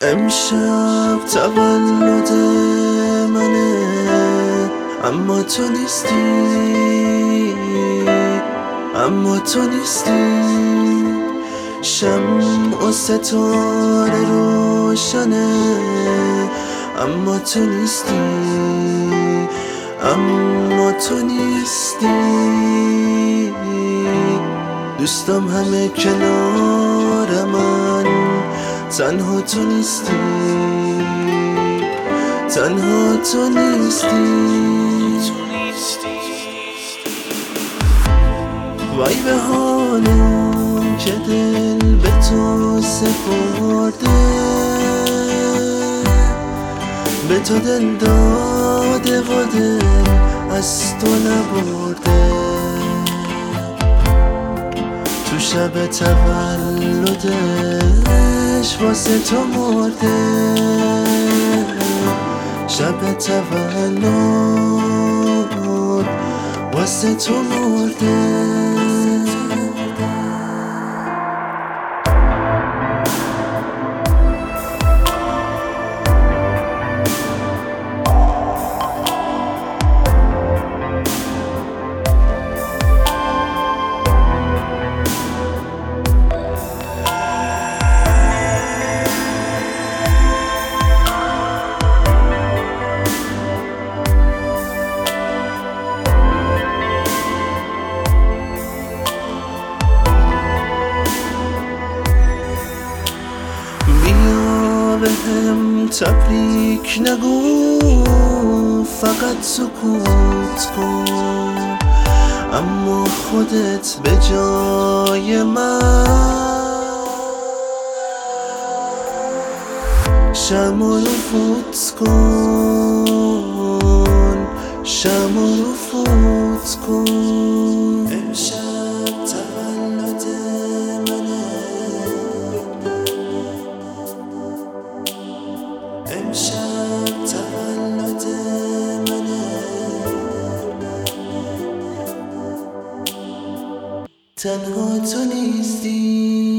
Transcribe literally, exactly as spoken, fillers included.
امشب تولد منه اما تو نیستی، اما تو نیستی. شمع و ستاره روشنه اما تو نیستی، اما تو نیستی. دوستم همه کنار من، تنها تو نیستی، تنها تو نیستی. وای به حالم که دل به تو سپرده، به تو دل داده و دل از تو نبرده. تو شب تولدش واسه تو مرده، شب تولد واسه تو مرده. بهم تبریک نگو، فقط سکوت کن، اما خودت به جای من شمع رو فوت کن، شمع رو فوت کن. امشب تولد منه، امشب تولد منه، تنها تو نیستی.